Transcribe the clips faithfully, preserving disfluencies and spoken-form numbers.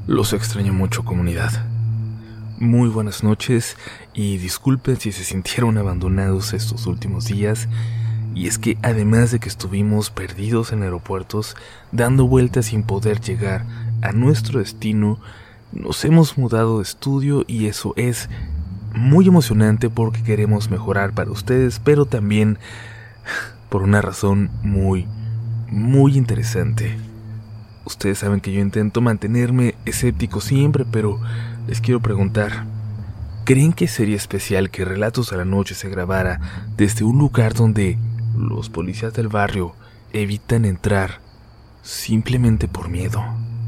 Los extraño mucho, comunidad. Muy buenas noches y disculpen si se sintieron abandonados estos últimos días. Y es que además de que estuvimos perdidos en aeropuertos, dando vueltas sin poder llegar a nuestro destino, nos hemos mudado de estudio y eso es muy emocionante porque queremos mejorar para ustedes, pero también por una razón muy, muy interesante. Ustedes saben que yo intento mantenerme escéptico siempre, pero les quiero preguntar, ¿creen que sería especial que Relatos de la Noche se grabara desde un lugar donde los policías del barrio evitan entrar simplemente por miedo?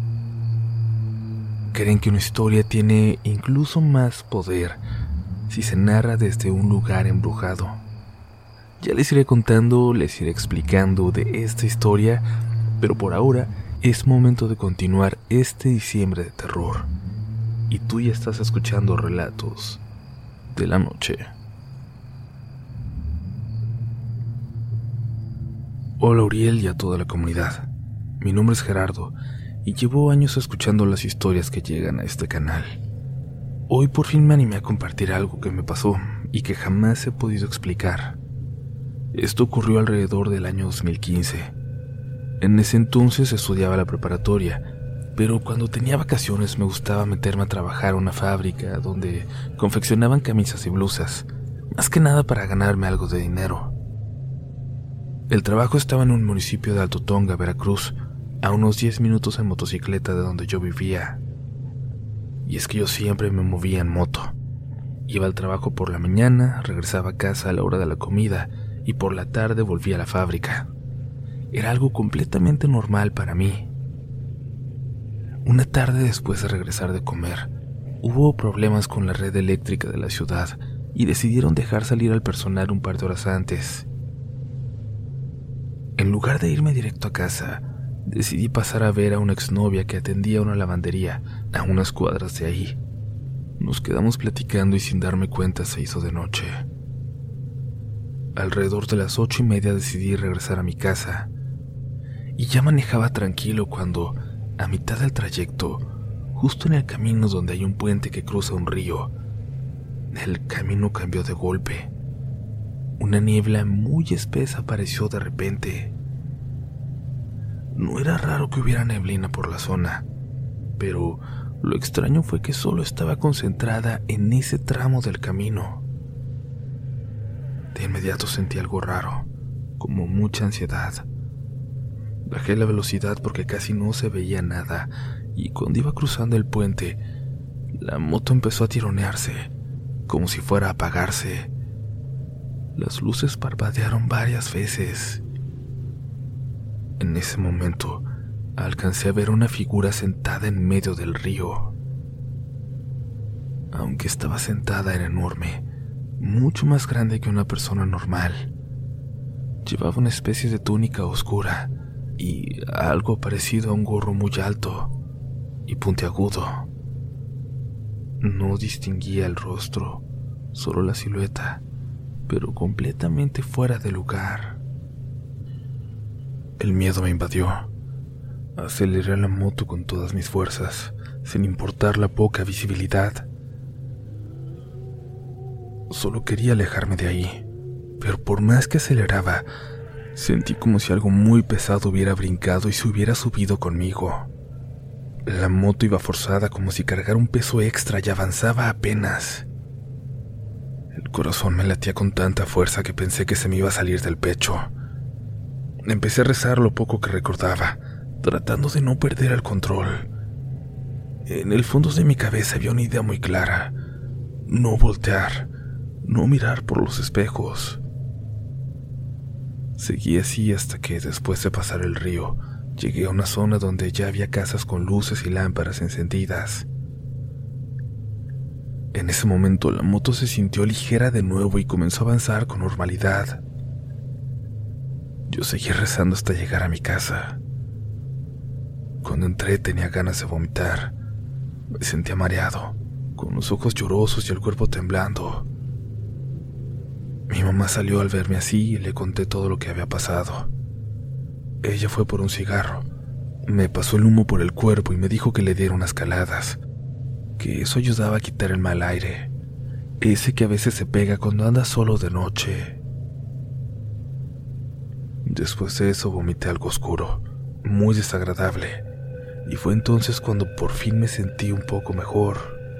¿Creen que una historia tiene incluso más poder si se narra desde un lugar embrujado? Ya les iré contando, les iré explicando de esta historia, pero por ahora es momento de continuar este diciembre de terror. Y tú ya estás escuchando Relatos de la Noche. Hola Uriel y a toda la comunidad. Mi nombre es Gerardo y llevo años escuchando las historias que llegan a este canal. Hoy por fin me animé a compartir algo que me pasó y que jamás he podido explicar. Esto ocurrió alrededor del año dos mil quince. En ese entonces estudiaba la preparatoria, pero cuando tenía vacaciones me gustaba meterme a trabajar a una fábrica donde confeccionaban camisas y blusas, más que nada para ganarme algo de dinero. El trabajo estaba en un municipio de Alto Tonga, Veracruz, a unos diez minutos en motocicleta de donde yo vivía. Y es que yo siempre me movía en moto. Iba al trabajo por la mañana, regresaba a casa a la hora de la comida y por la tarde volvía a la fábrica. Era algo completamente normal para mí. Una tarde después de regresar de comer, hubo problemas con la red eléctrica de la ciudad y decidieron dejar salir al personal un par de horas antes. En lugar de irme directo a casa, decidí pasar a ver a una exnovia que atendía una lavandería a unas cuadras de ahí. Nos quedamos platicando y sin darme cuenta se hizo de noche. Alrededor de las ocho y media decidí regresar a mi casa. Y ya manejaba tranquilo cuando, a mitad del trayecto, justo en el camino donde hay un puente que cruza un río, el camino cambió de golpe. Una niebla muy espesa apareció de repente. No era raro que hubiera neblina por la zona, pero lo extraño fue que solo estaba concentrada en ese tramo del camino. De inmediato sentí algo raro, como mucha ansiedad. Bajé la velocidad porque casi no se veía nada, y cuando iba cruzando el puente, la moto empezó a tironearse, como si fuera a apagarse. Las luces parpadearon varias veces. En ese momento, alcancé a ver una figura sentada en medio del río. Aunque estaba sentada, era enorme, mucho más grande que una persona normal. Llevaba una especie de túnica oscura y algo parecido a un gorro muy alto y puntiagudo. No distinguía el rostro, solo la silueta, pero completamente fuera de lugar. El miedo me invadió. Aceleré la moto con todas mis fuerzas, sin importar la poca visibilidad. Solo quería alejarme de ahí, pero por más que aceleraba, sentí como si algo muy pesado hubiera brincado y se hubiera subido conmigo. La moto iba forzada como si cargara un peso extra y avanzaba apenas. El corazón me latía con tanta fuerza que pensé que se me iba a salir del pecho. Empecé a rezar lo poco que recordaba, tratando de no perder el control. En el fondo de mi cabeza había una idea muy clara: no voltear, no mirar por los espejos. Seguí así hasta que, después de pasar el río, llegué a una zona donde ya había casas con luces y lámparas encendidas. En ese momento la moto se sintió ligera de nuevo y comenzó a avanzar con normalidad. Yo seguí rezando hasta llegar a mi casa. Cuando entré tenía ganas de vomitar. Me sentía mareado, con los ojos llorosos y el cuerpo temblando. Mi mamá salió al verme así y le conté todo lo que había pasado. Ella fue por un cigarro, Me pasó el humo por el cuerpo y me dijo que le diera unas caladas, que eso ayudaba a quitar el mal aire, ese que a veces se pega cuando andas solo de noche. Después de eso vomité algo oscuro, muy desagradable, y fue entonces cuando por fin me sentí un poco mejor.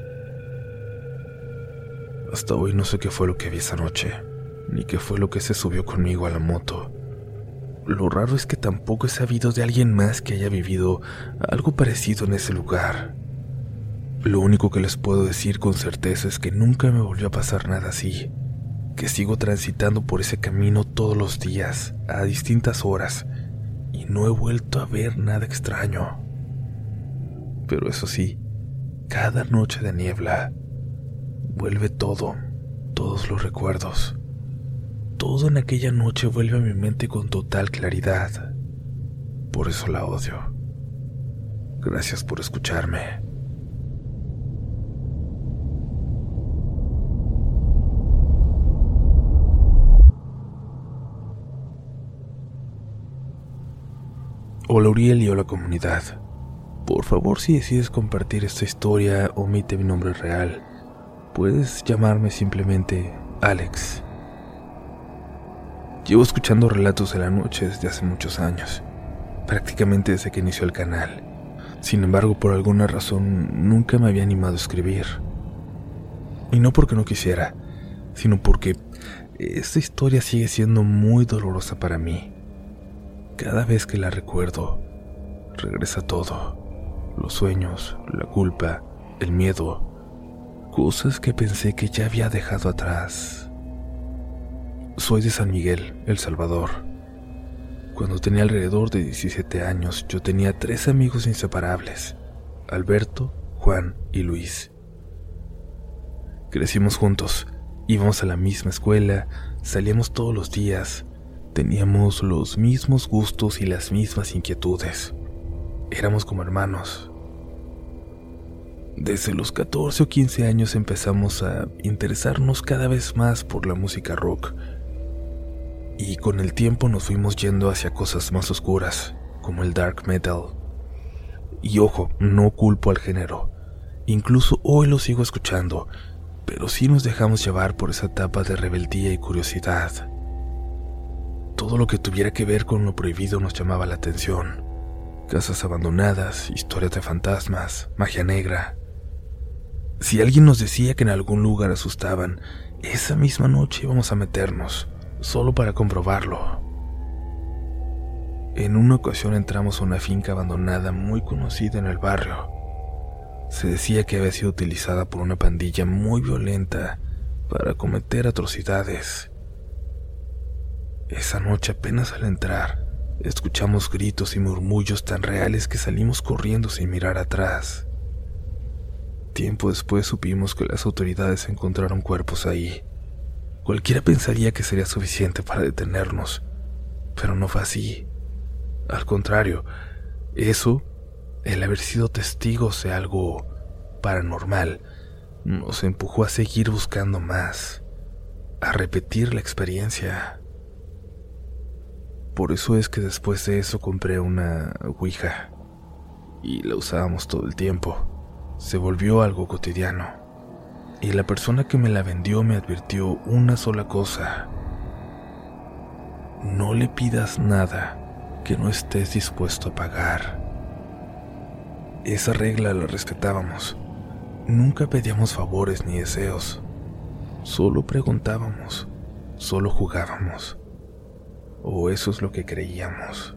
Hasta hoy no sé qué fue lo que vi esa noche, ni qué fue lo que se subió conmigo a la moto. Lo raro es que tampoco he sabido de alguien más que haya vivido algo parecido en ese lugar. Lo único que les puedo decir con certeza es que nunca me volvió a pasar nada así, que sigo transitando por ese camino todos los días, a distintas horas, y no he vuelto a ver nada extraño. Pero eso sí, cada noche de niebla, vuelve todo, todos los recuerdos. Todo en aquella noche vuelve a mi mente con total claridad. Por eso la odio. Gracias por escucharme. Hola Uriel y hola comunidad. Por favor, si decides compartir esta historia, omite mi nombre real. Puedes llamarme simplemente Alex. Llevo escuchando relatos de la noche desde hace muchos años, prácticamente desde que inició el canal. Sin embargo, por alguna razón, nunca me había animado a escribir. Y no porque no quisiera, sino porque esta historia sigue siendo muy dolorosa para mí. Cada vez que la recuerdo, regresa todo. Los sueños, la culpa, el miedo, cosas que pensé que ya había dejado atrás. Soy de San Miguel, El Salvador. Cuando tenía alrededor de diecisiete años, yo tenía tres amigos inseparables: Alberto, Juan y Luis. Crecimos juntos, íbamos a la misma escuela, salíamos todos los días, teníamos los mismos gustos y las mismas inquietudes. Éramos como hermanos. Desde los catorce o quince años empezamos a interesarnos cada vez más por la música rock. Y con el tiempo nos fuimos yendo hacia cosas más oscuras, como el dark metal. Y ojo, no culpo al género. Incluso hoy lo sigo escuchando, pero sí nos dejamos llevar por esa etapa de rebeldía y curiosidad. Todo lo que tuviera que ver con lo prohibido nos llamaba la atención. Casas abandonadas, historias de fantasmas, magia negra. Si alguien nos decía que en algún lugar asustaban, esa misma noche íbamos a meternos, solo para comprobarlo. En una ocasión entramos a una finca abandonada muy conocida en el barrio. Se decía que había sido utilizada por una pandilla muy violenta para cometer atrocidades. Esa noche, apenas al entrar, escuchamos gritos y murmullos tan reales que salimos corriendo sin mirar atrás. Tiempo después supimos que las autoridades encontraron cuerpos ahí. Cualquiera pensaría que sería suficiente para detenernos, pero no fue así. Al contrario, eso, el haber sido testigos de algo paranormal, nos empujó a seguir buscando más, a repetir la experiencia. Por eso es que después de eso compré una ouija y la usábamos todo el tiempo. Se volvió algo cotidiano. Y la persona que me la vendió me advirtió una sola cosa: no le pidas nada que no estés dispuesto a pagar. Esa regla la respetábamos. Nunca pedíamos favores ni deseos. Solo preguntábamos, solo jugábamos. O eso es lo que creíamos.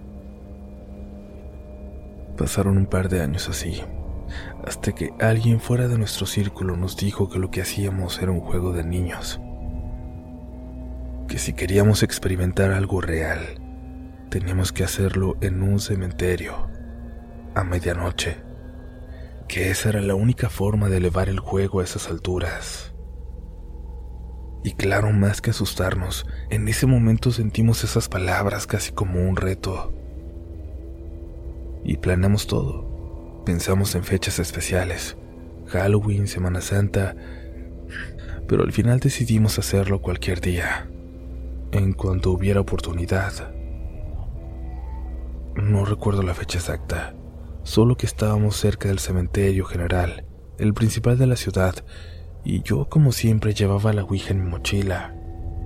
Pasaron un par de años así, hasta que alguien fuera de nuestro círculo nos dijo que lo que hacíamos era un juego de niños. Que si queríamos experimentar algo real, teníamos que hacerlo en un cementerio, a medianoche. Que esa era la única forma de elevar el juego a esas alturas. Y claro, más que asustarnos, en ese momento sentimos esas palabras casi como un reto. Y planeamos todo. Pensamos en fechas especiales, Halloween, Semana Santa, pero al final decidimos hacerlo cualquier día, en cuanto hubiera oportunidad. No recuerdo la fecha exacta, solo que estábamos cerca del cementerio general, el principal de la ciudad, y yo como siempre llevaba la ouija en mi mochila.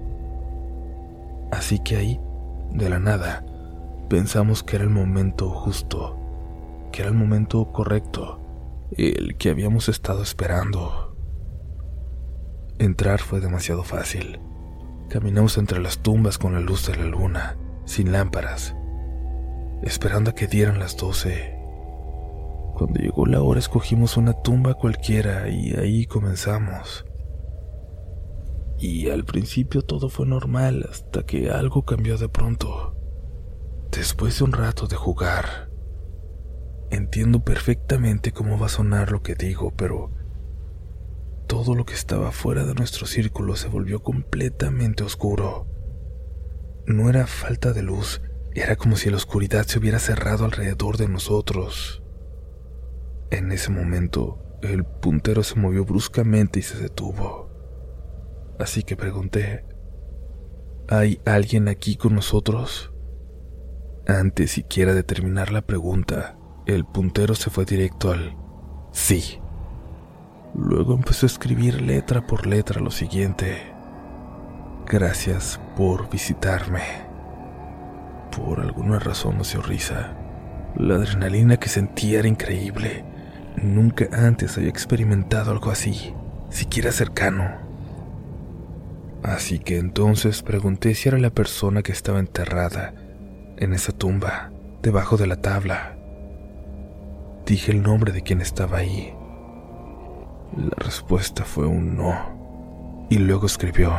Así que ahí, de la nada, pensamos que era el momento justo, que era el momento correcto, el que habíamos estado esperando. Entrar fue demasiado fácil. Caminamos entre las tumbas con la luz de la luna, sin lámparas, esperando a que dieran las doce. Cuando llegó la hora escogimos una tumba cualquiera y ahí comenzamos. Y al principio todo fue normal hasta que algo cambió de pronto. Después de un rato de jugar, entiendo perfectamente cómo va a sonar lo que digo, pero todo lo que estaba fuera de nuestro círculo se volvió completamente oscuro. No era falta de luz, era como si la oscuridad se hubiera cerrado alrededor de nosotros. En ese momento, el puntero se movió bruscamente y se detuvo. Así que pregunté, ¿hay alguien aquí con nosotros? Antes siquiera de terminar la pregunta, el puntero se fue directo al sí. Luego empezó a escribir letra por letra lo siguiente: gracias por visitarme. Por alguna razón nos dio risa. La adrenalina que sentía era increíble. Nunca antes había experimentado algo así, siquiera cercano. Así que entonces pregunté si era la persona que estaba enterrada en esa tumba, debajo de la tabla. Dije el nombre de quien estaba ahí. La respuesta fue un no. Y luego escribió: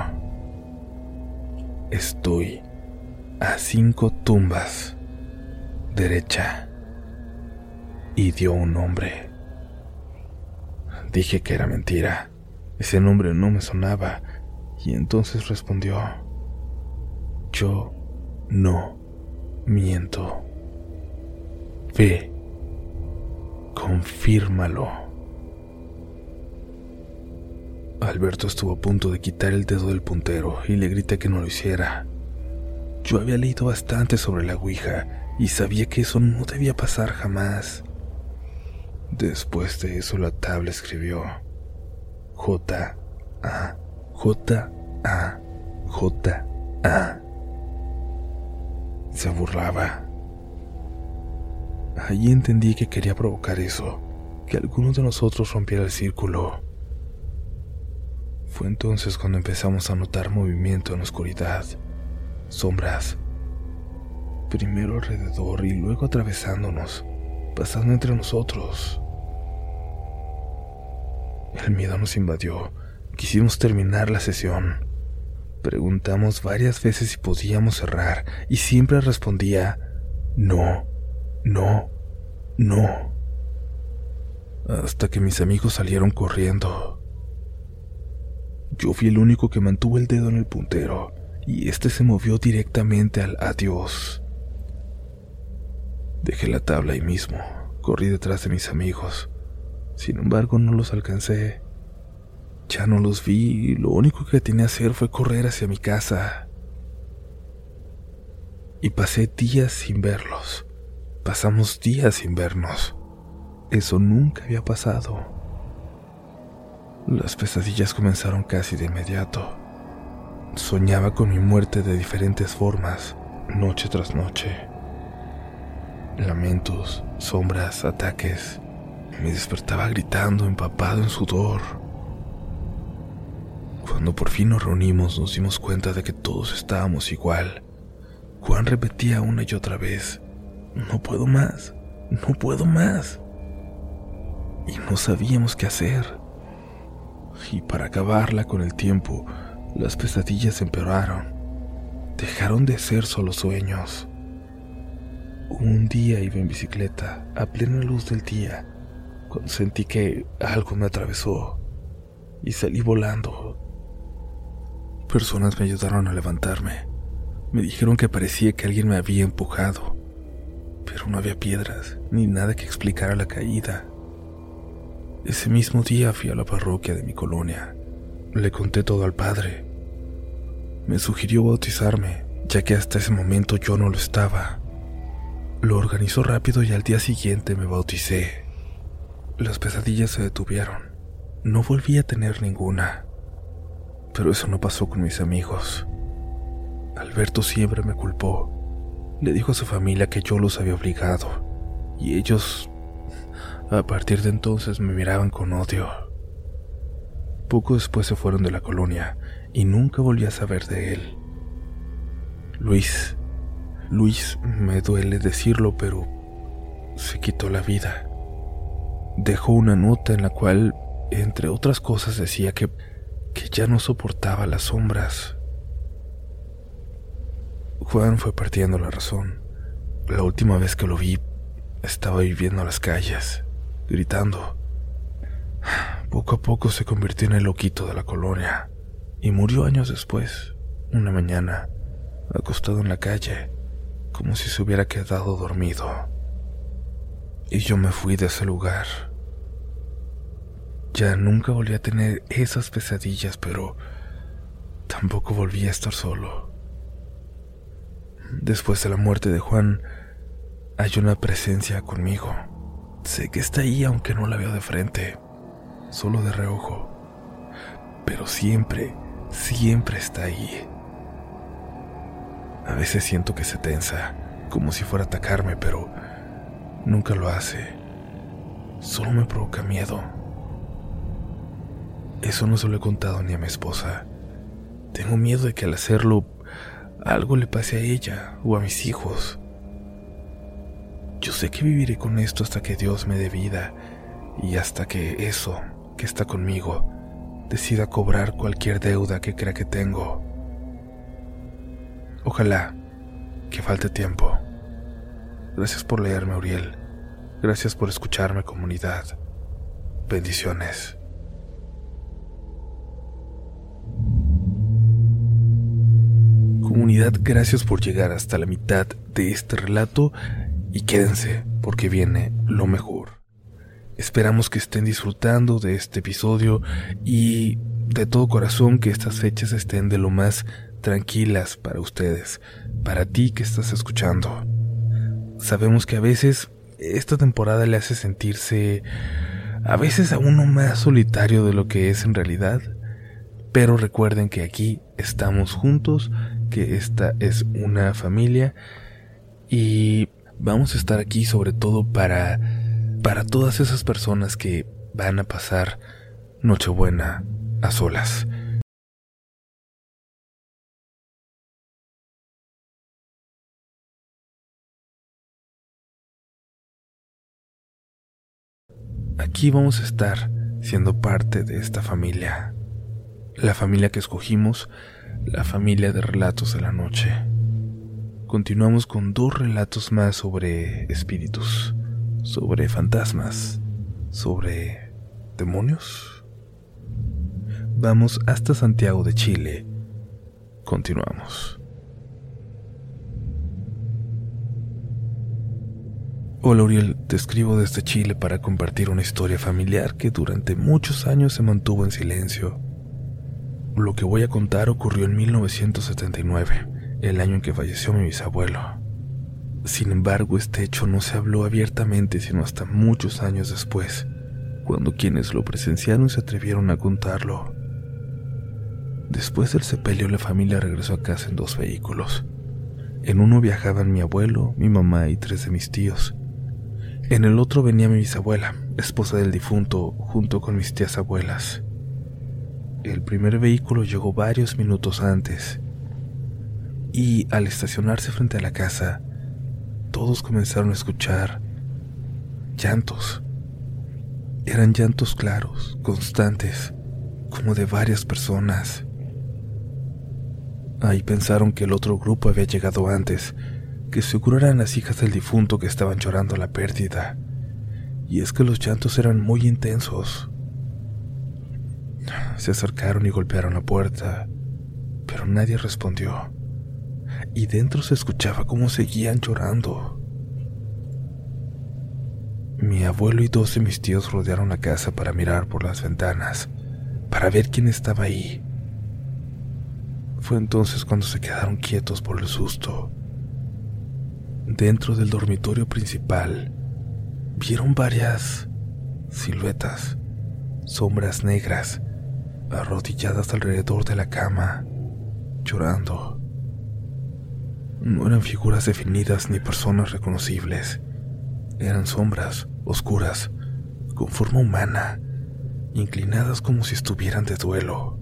estoy a cinco tumbas, derecha. Y dio un nombre. Dije que era mentira. Ese nombre no me sonaba. Y entonces respondió: yo no miento. Ve, confírmalo. Alberto estuvo a punto de quitar el dedo del puntero y le grité que no lo hiciera. Yo había leído bastante sobre la ouija y sabía que eso no debía pasar jamás. Después de eso la tabla escribió J A J A J A. Se burlaba. Allí entendí que quería provocar eso, que alguno de nosotros rompiera el círculo. Fue entonces cuando empezamos a notar movimiento en la oscuridad, sombras, primero alrededor y luego atravesándonos, pasando entre nosotros. El miedo nos invadió. Quisimos terminar la sesión. Preguntamos varias veces si podíamos cerrar y siempre respondía no, no, no. Hasta que mis amigos salieron corriendo. Yo fui el único que mantuvo el dedo en el puntero y este se movió directamente al adiós. Dejé la tabla ahí mismo, corrí detrás de mis amigos. Sin embargo, no los alcancé. Ya no los vi y lo único que tenía que hacer fue correr hacia mi casa. Y pasé días sin verlos. Pasamos días sin vernos. Eso nunca había pasado. Las pesadillas comenzaron casi de inmediato. Soñaba con mi muerte de diferentes formas, noche tras noche. Lamentos, sombras, ataques. Me despertaba gritando, empapado en sudor. Cuando por fin nos reunimos, nos dimos cuenta de que todos estábamos igual. Juan repetía una y otra vez: no puedo más, no puedo más. Y no sabíamos qué hacer. Y para acabarla con el tiempo, las pesadillas empeoraron. Dejaron de ser solo sueños. Un día iba en bicicleta, a plena luz del día, cuando sentí que algo me atravesó y salí volando. Personas me ayudaron a levantarme. Me dijeron que parecía que alguien me había empujado, pero no había piedras ni nada que explicara la caída. Ese mismo día fui a la parroquia de mi colonia. Le conté todo al padre. Me sugirió bautizarme, ya que hasta ese momento yo no lo estaba. Lo organizó rápido y al día siguiente me bauticé. Las pesadillas se detuvieron. No volví a tener ninguna. Pero eso no pasó con mis amigos. Alberto siempre me culpó. Le dijo a su familia que yo los había obligado. Y ellos, a partir de entonces, me miraban con odio. Poco después se fueron de la colonia y nunca volví a saber de él. Luis, Luis, me duele decirlo, pero se quitó la vida. Dejó una nota en la cual, entre otras cosas, decía que, que ya no soportaba las sombras. Juan fue perdiendo la razón. La última vez que lo vi, estaba viviendo a las calles, gritando. Poco a poco se convirtió en el loquito de la colonia y murió años después, una mañana, acostado en la calle, como si se hubiera quedado dormido. Y yo me fui de ese lugar. Ya nunca volví a tener esas pesadillas, pero tampoco volví a estar solo. Después de la muerte de Juan, hay una presencia conmigo. Sé que está ahí aunque no la veo de frente, solo de reojo. Pero siempre, siempre está ahí. A veces siento que se tensa, como si fuera a atacarme, pero nunca lo hace. Solo me provoca miedo. Eso no se lo he contado ni a mi esposa. Tengo miedo de que al hacerlo algo le pase a ella o a mis hijos. Yo sé que viviré con esto hasta que Dios me dé vida y hasta que eso que está conmigo decida cobrar cualquier deuda que crea que tengo. Ojalá que falte tiempo. Gracias por leerme, Uriel. Gracias por escucharme, comunidad. Bendiciones. Comunidad, gracias por llegar hasta la mitad de este relato y quédense porque viene lo mejor. Esperamos que estén disfrutando de este episodio y de todo corazón que estas fechas estén de lo más tranquilas para ustedes, para ti que estás escuchando. Sabemos que a veces esta temporada le hace sentirse a veces a uno más solitario de lo que es en realidad, pero recuerden que aquí estamos juntos, que esta es una familia y vamos a estar aquí sobre todo para, para todas esas personas que van a pasar Nochebuena a solas. Aquí vamos a estar siendo parte de esta familia, la familia que escogimos, la familia de Relatos de la Noche. Continuamos con dos relatos más sobre espíritus, sobre fantasmas, sobre demonios. Vamos hasta Santiago de Chile. Continuamos. Hola Uriel, te escribo desde Chile para compartir una historia familiar que durante muchos años se mantuvo en silencio. Lo que voy a contar ocurrió en mil novecientos setenta y nueve, el año en que falleció mi bisabuelo. Sin embargo, este hecho no se habló abiertamente sino hasta muchos años después, cuando quienes lo presenciaron se atrevieron a contarlo. Después del sepelio, la familia regresó a casa en dos vehículos. En uno viajaban mi abuelo, mi mamá y tres de mis tíos. En el otro venía mi bisabuela, esposa del difunto, junto con mis tías abuelas. El primer vehículo llegó varios minutos antes, y al estacionarse frente a la casa, todos comenzaron a escuchar llantos. Eran llantos claros, constantes, como de varias personas. Ahí pensaron que el otro grupo había llegado antes, que seguro eran las hijas del difunto que estaban llorando la pérdida, y es que los llantos eran muy intensos. Se acercaron y golpearon la puerta, pero nadie respondió, y dentro se escuchaba cómo seguían llorando. Mi abuelo y dos de mis tíos rodearon la casa para mirar por las ventanas, para ver quién estaba ahí. Fue entonces cuando se quedaron quietos por el susto. Dentro del dormitorio principal, vieron varias siluetas, sombras negras, arrodilladas alrededor de la cama, llorando. No eran figuras definidas ni personas reconocibles. Eran sombras oscuras, con forma humana, inclinadas como si estuvieran de duelo.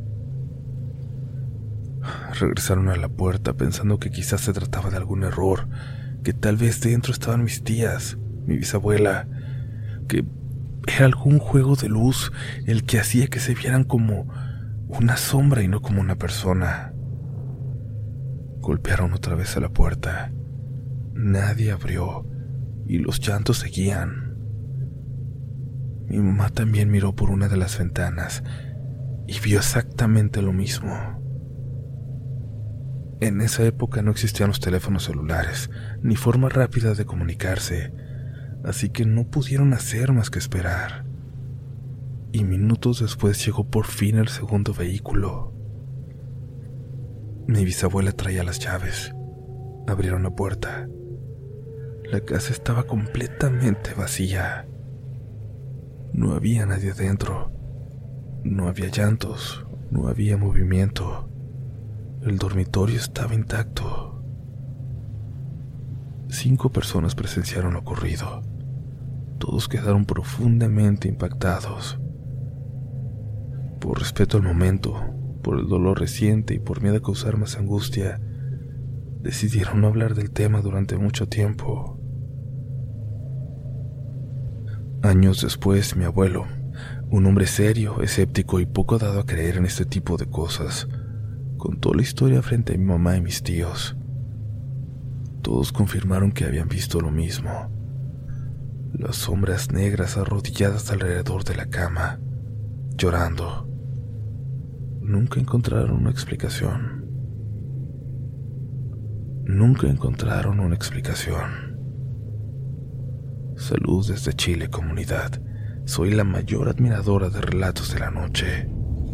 Regresaron a la puerta pensando que quizás se trataba de algún error, que tal vez dentro estaban mis tías, mi bisabuela, que era algún juego de luz el que hacía que se vieran como una sombra y no como una persona. Golpearon otra vez a la puerta. Nadie abrió y los llantos seguían. Mi mamá también miró por una de las ventanas y vio exactamente lo mismo. En esa época no existían los teléfonos celulares, ni forma rápida de comunicarse, así que no pudieron hacer más que esperar. Y minutos después llegó por fin el segundo vehículo. Mi bisabuela traía las llaves. Abrieron la puerta. La casa estaba completamente vacía. No había nadie dentro. No había llantos, no había movimiento. El dormitorio estaba intacto. Cinco personas presenciaron lo ocurrido. Todos quedaron profundamente impactados. Por respeto al momento, por el dolor reciente y por miedo a causar más angustia, decidieron no hablar del tema durante mucho tiempo. Años después, mi abuelo, un hombre serio, escéptico y poco dado a creer en este tipo de cosas, contó la historia frente a mi mamá y mis tíos. Todos confirmaron que habían visto lo mismo. Las sombras negras arrodilladas alrededor de la cama, llorando. Nunca encontraron una explicación. Nunca encontraron una explicación. Salud desde Chile, comunidad. Soy la mayor admiradora de relatos de la noche.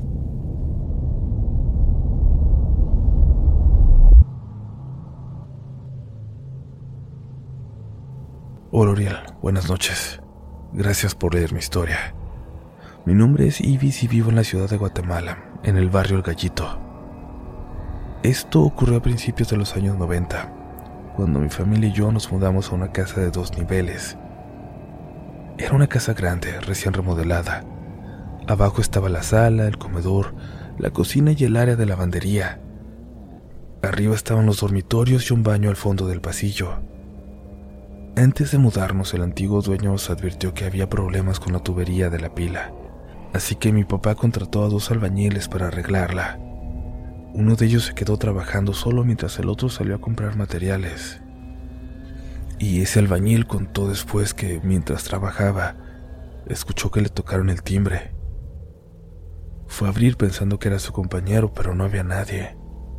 Hola Uriel, buenas noches. Gracias por leer mi historia. Mi nombre es Ibis y vivo en la ciudad de Guatemala, en el barrio El Gallito. Esto ocurrió a principios de los años noventa, cuando mi familia y yo nos mudamos a una casa de dos niveles. Era una casa grande, recién remodelada. Abajo estaba la sala, el comedor, la cocina y el área de lavandería. Arriba estaban los dormitorios y un baño al fondo del pasillo. Antes de mudarnos, el antiguo dueño nos advirtió que había problemas con la tubería de la pila, así que mi papá contrató a dos albañiles para arreglarla. Uno de ellos se quedó trabajando solo mientras el otro salió a comprar materiales. Y ese albañil contó después que, mientras trabajaba, escuchó que le tocaron el timbre. Fue a abrir pensando que era su compañero, pero no había nadie.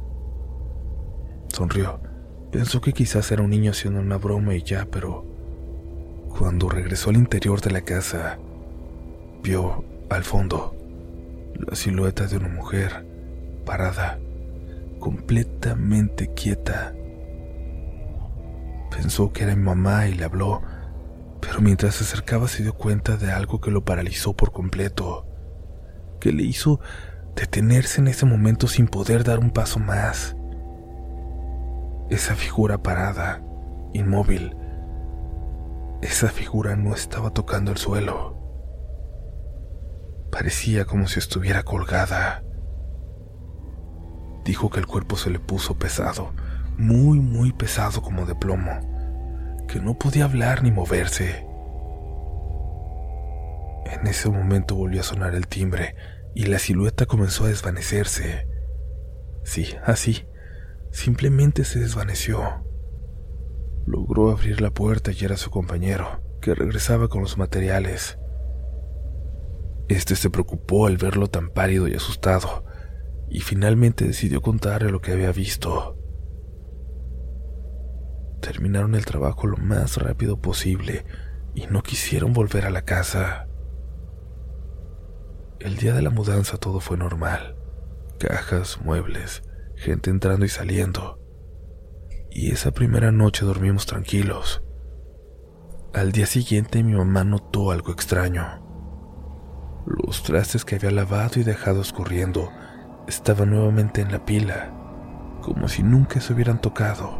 Sonrió. Pensó que quizás era un niño haciendo una broma y ya, pero cuando regresó al interior de la casa, vio al fondo la silueta de una mujer parada, completamente quieta. Pensó que era mi mamá y le habló, pero mientras se acercaba se dio cuenta de algo que lo paralizó por completo, que le hizo detenerse en ese momento sin poder dar un paso más. Esa figura parada, inmóvil, esa figura no estaba tocando el suelo. Parecía como si estuviera colgada. Dijo que el cuerpo se le puso pesado, muy, muy pesado como de plomo, que no podía hablar ni moverse. En ese momento volvió a sonar el timbre y la silueta comenzó a desvanecerse. Sí, así. Simplemente se desvaneció. Logró abrir la puerta y era su compañero, que regresaba con los materiales. Este se preocupó al verlo tan pálido y asustado, y finalmente decidió contarle lo que había visto. Terminaron el trabajo lo más rápido posible y no quisieron volver a la casa. El día de la mudanza todo fue normal. Cajas, muebles, gente entrando y saliendo. y esa primera noche dormimos tranquilos. Al día siguiente mi mamá notó algo extraño. Los trastes que había lavado y dejado escurriendo estaban nuevamente en la pila, como si nunca se hubieran tocado.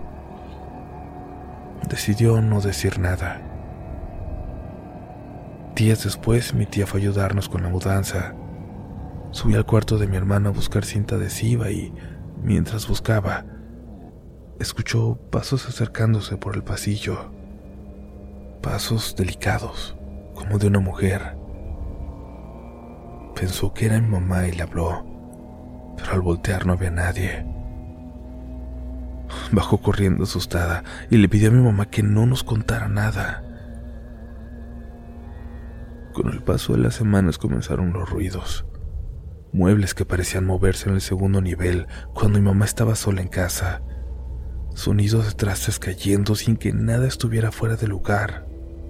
Decidió no decir nada. Días después mi tía fue a ayudarnos con la mudanza. Subí al cuarto de mi hermana a buscar cinta adhesiva y, mientras buscaba, escuchó pasos acercándose por el pasillo. Pasos delicados, como de una mujer. Pensó que era mi mamá y le habló, pero al voltear no había nadie. Bajó corriendo asustada y le pidió a mi mamá que no nos contara nada. Con el paso de las semanas comenzaron los ruidos. Muebles que parecían moverse en el segundo nivel cuando mi mamá estaba sola en casa. Sonidos de trastes cayendo sin que nada estuviera fuera de lugar.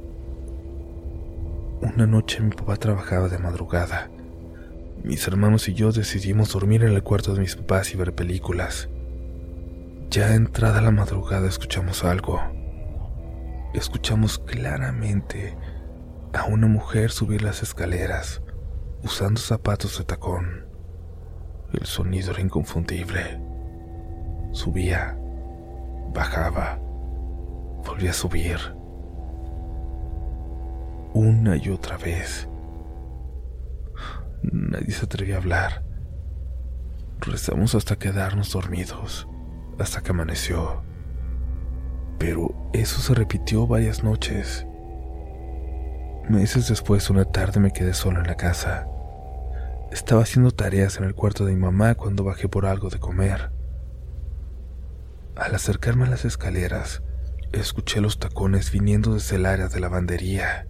Una noche mi papá trabajaba de madrugada. Mis hermanos y yo decidimos dormir en el cuarto de mis papás y ver películas. Ya entrada la madrugada escuchamos algo. Escuchamos claramente a una mujer subir las escaleras, usando zapatos de tacón. El sonido era inconfundible. Subía, bajaba, volvía a subir. Una y otra vez. Nadie se atrevía a hablar. Rezamos hasta quedarnos dormidos, hasta que amaneció. Pero eso se repitió varias noches. Meses después, una tarde me quedé solo en la casa. Estaba haciendo tareas en el cuarto de mi mamá cuando bajé por algo de comer. Al acercarme a las escaleras, escuché los tacones viniendo desde el área de lavandería.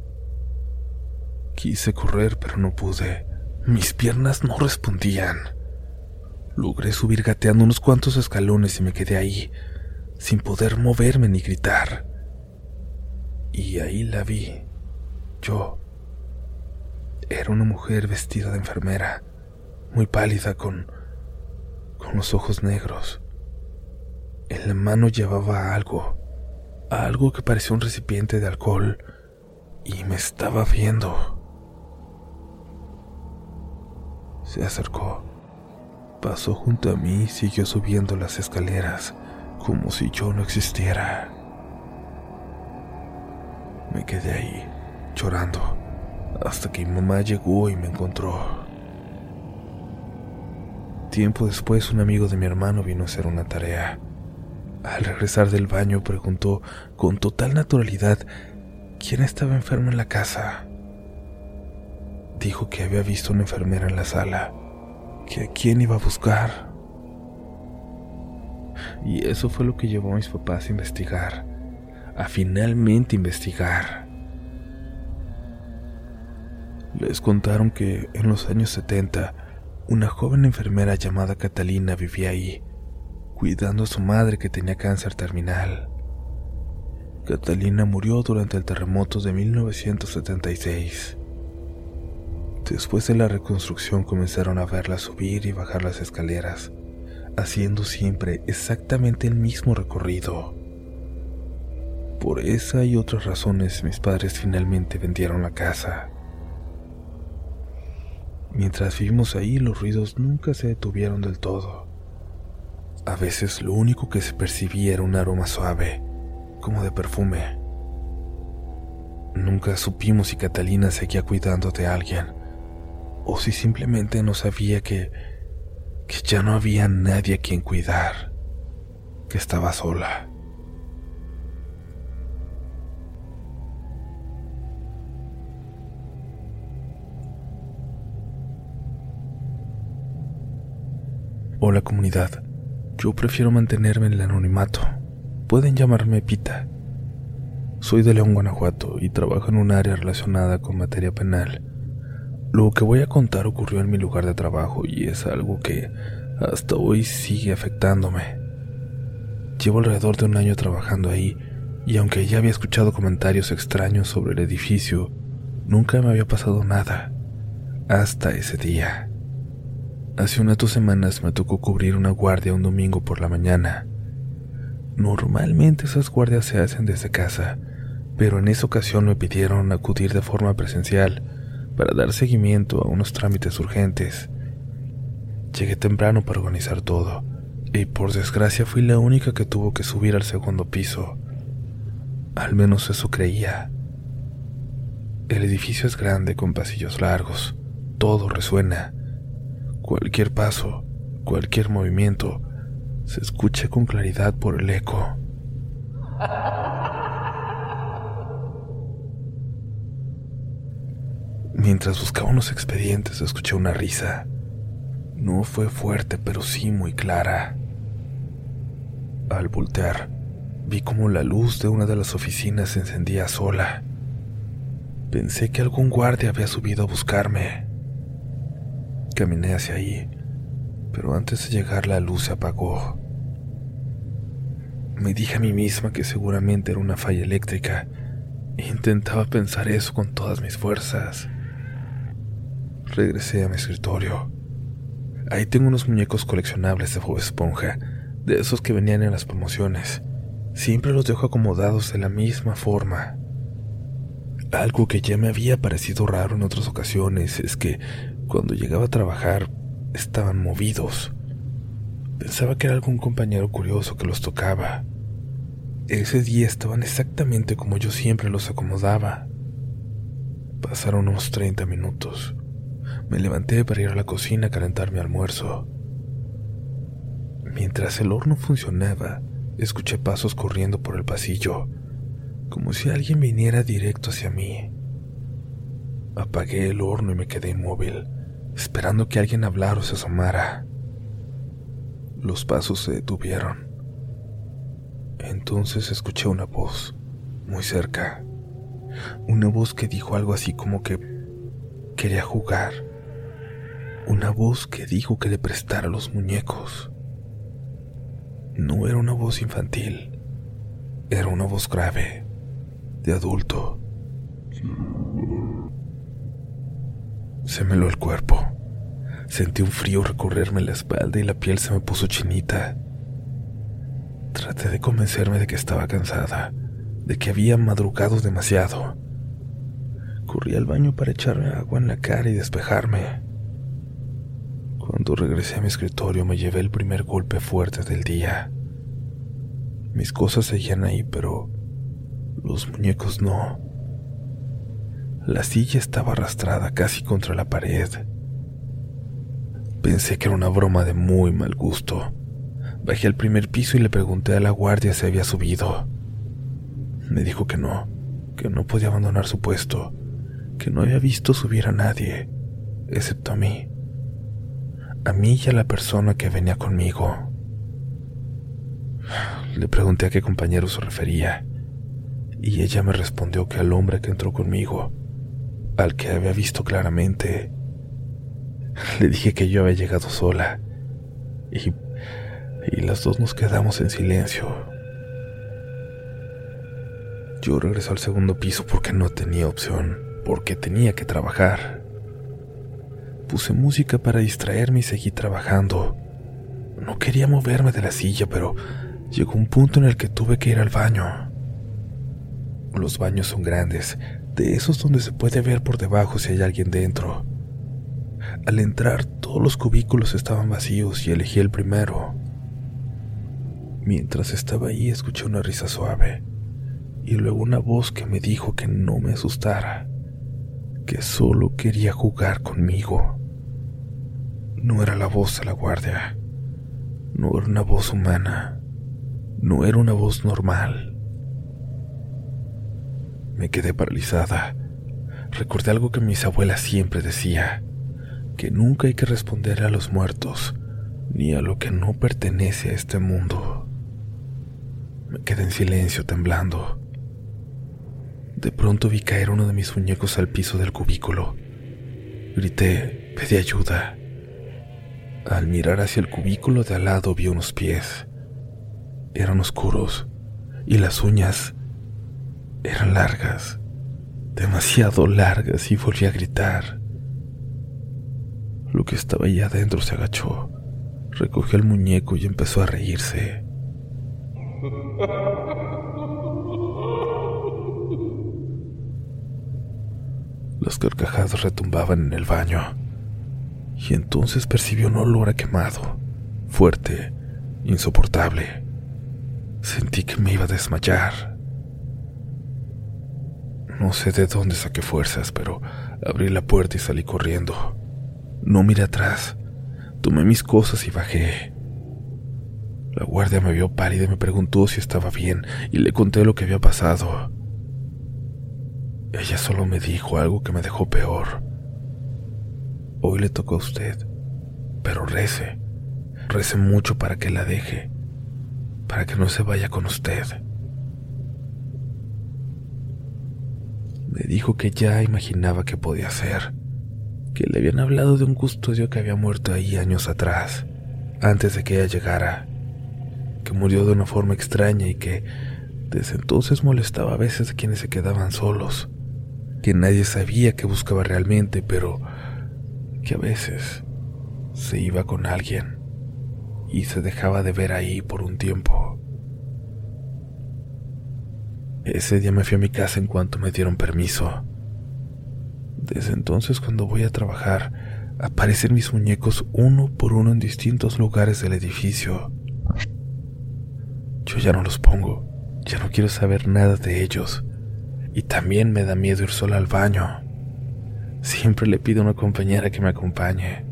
Quise correr, pero no pude. Mis piernas no respondían. Logré subir gateando unos cuantos escalones y me quedé ahí, sin poder moverme ni gritar. Y ahí la vi. Yo. Era una mujer vestida de enfermera, muy pálida, con, con los ojos negros. En la mano llevaba algo, algo que parecía un recipiente de alcohol, y me estaba viendo. Se acercó, pasó junto a mí y siguió subiendo las escaleras, como si yo no existiera. Me quedé ahí, llorando, hasta que mi mamá llegó y me encontró. Tiempo después, un amigo de mi hermano vino a hacer una tarea. Al regresar del baño, preguntó con total naturalidad quién estaba enfermo en la casa. Dijo que había visto una enfermera en la sala, que a quién iba a buscar. Y eso fue lo que llevó a mis papás a investigar, a finalmente investigar. Les contaron que en los años setenta, una joven enfermera llamada Catalina vivía ahí, cuidando a su madre que tenía cáncer terminal. Catalina murió durante el terremoto de mil novecientos setenta y seis. Después de la reconstrucción comenzaron a verla subir y bajar las escaleras, haciendo siempre exactamente el mismo recorrido. Por esa y otras razones, mis padres finalmente vendieron la casa. Mientras vivimos ahí, los ruidos nunca se detuvieron del todo. A veces lo único que se percibía era un aroma suave, como de perfume. Nunca supimos si Catalina seguía cuidando de alguien, o si simplemente no sabía que, que ya no había nadie a quien cuidar, que estaba sola. Hola comunidad, yo prefiero mantenerme en el anonimato. Pueden llamarme Pita. Soy de León, Guanajuato, y trabajo en un área relacionada con materia penal. Lo que voy a contar ocurrió en mi lugar de trabajo y es algo que hasta hoy sigue afectándome. Llevo alrededor de un año trabajando ahí, y aunque ya había escuchado comentarios extraños sobre el edificio, nunca me había pasado nada, hasta ese día. Hace unas dos semanas me tocó cubrir una guardia un domingo por la mañana. Normalmente esas guardias se hacen desde casa, pero en esa ocasión me pidieron acudir de forma presencial para dar seguimiento a unos trámites urgentes. Llegué temprano para organizar todo, y por desgracia fui la única que tuvo que subir al segundo piso. Al menos eso creía. El edificio es grande con pasillos largos, todo resuena. Cualquier paso, cualquier movimiento, se escucha con claridad por el eco. Mientras buscaba unos expedientes, escuché una risa. No fue fuerte, pero sí muy clara. Al voltear, vi como la luz de una de las oficinas se encendía sola. Pensé que algún guardia había subido a buscarme. Caminé hacia ahí, pero antes de llegar la luz se apagó. Me dije a mí misma que seguramente era una falla eléctrica e intentaba pensar eso con todas mis fuerzas. Regresé a mi escritorio. Ahí tengo unos muñecos coleccionables de Bob Esponja, de esos que venían en las promociones. Siempre los dejo acomodados de la misma forma. Algo que ya me había parecido raro en otras ocasiones es que cuando llegaba a trabajar estaban movidos. Pensaba que era algún compañero curioso que los tocaba. Ese día estaban exactamente como yo siempre los acomodaba. Pasaron unos treinta minutos. Me levanté para ir a la cocina a calentar mi almuerzo. Mientras el horno funcionaba, escuché pasos corriendo por el pasillo, como si alguien viniera directo hacia mí. Apagué el horno y me quedé inmóvil, esperando que alguien hablara o se asomara. Los pasos se detuvieron. Entonces escuché una voz, muy cerca. Una voz que dijo algo así como que quería jugar. Una voz que dijo que le prestara los muñecos. No era una voz infantil, era una voz grave, de adulto. Se me heló el cuerpo. Sentí un frío recorrerme la espalda y la piel se me puso chinita. Traté de convencerme de que estaba cansada, de que había madrugado demasiado. Corrí al baño para echarme agua en la cara y despejarme. Cuando regresé a mi escritorio me llevé el primer golpe fuerte del día. Mis cosas seguían ahí, pero los muñecos no. La silla estaba arrastrada casi contra la pared. Pensé que era una broma de muy mal gusto. Bajé al primer piso y le pregunté a la guardia si había subido. Me dijo que no, que no podía abandonar su puesto, que no había visto subir a nadie, excepto a mí. A mí y a la persona que venía conmigo. Le pregunté a qué compañero se refería, y ella me respondió que al hombre que entró conmigo, al que había visto claramente. Le dije que yo había llegado sola, y, y las dos nos quedamos en silencio. Yo regresé al segundo piso porque no tenía opción, porque tenía que trabajar. Puse música para distraerme y seguí trabajando. No quería moverme de la silla, pero llegó un punto en el que tuve que ir al baño. Los baños son grandes, de esos donde se puede ver por debajo si hay alguien dentro. Al entrar, todos los cubículos estaban vacíos y elegí el primero. Mientras estaba ahí, escuché una risa suave y luego una voz que me dijo que no me asustara, que solo quería jugar conmigo. No era la voz de la guardia, no era una voz humana, no era una voz normal. Me quedé paralizada. Recordé algo que mis abuelas siempre decía, que nunca hay que responder a los muertos, ni a lo que no pertenece a este mundo. Me quedé en silencio, temblando. De pronto vi caer uno de mis muñecos al piso del cubículo. Grité, pedí ayuda. Al mirar hacia el cubículo de al lado vi unos pies. Eran oscuros y las uñas eran largas, demasiado largas, y volví a gritar. Lo que estaba allá adentro se agachó, recogió el muñeco y empezó a reírse. Las carcajadas retumbaban en el baño, y entonces percibí un olor a quemado, fuerte, insoportable. Sentí que me iba a desmayar. No sé de dónde saqué fuerzas, pero abrí la puerta y salí corriendo. No miré atrás, tomé mis cosas y bajé. La guardia me vio pálida y me preguntó si estaba bien, y le conté lo que había pasado. Ella solo me dijo algo que me dejó peor. Hoy le tocó a usted, pero rece, rece mucho para que la deje, para que no se vaya con usted. Me dijo que ya imaginaba qué podía hacer, que le habían hablado de un custodio que había muerto ahí años atrás, antes de que ella llegara, que murió de una forma extraña y que desde entonces molestaba a veces a quienes se quedaban solos, que nadie sabía qué buscaba realmente, pero que a veces se iba con alguien y se dejaba de ver ahí por un tiempo. Ese día me fui a mi casa en cuanto me dieron permiso. Desde entonces, cuando voy a trabajar, aparecen mis muñecos uno por uno en distintos lugares del edificio. Yo ya no los pongo, ya no quiero saber nada de ellos. Y también me da miedo ir sola al baño. Siempre le pido a una compañera que me acompañe.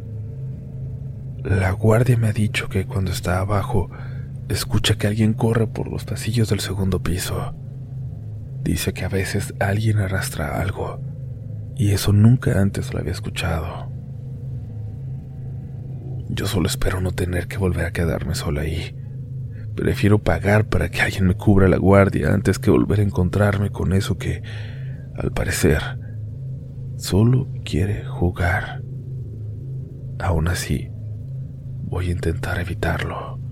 La guardia me ha dicho que cuando está abajo, escucha que alguien corre por los pasillos del segundo piso. Dice que a veces alguien arrastra algo, y eso nunca antes lo había escuchado. Yo solo espero no tener que volver a quedarme sola ahí. Prefiero pagar para que alguien me cubra la guardia antes que volver a encontrarme con eso que, al parecer, solo quiere jugar. Aún así, voy a intentar evitarlo.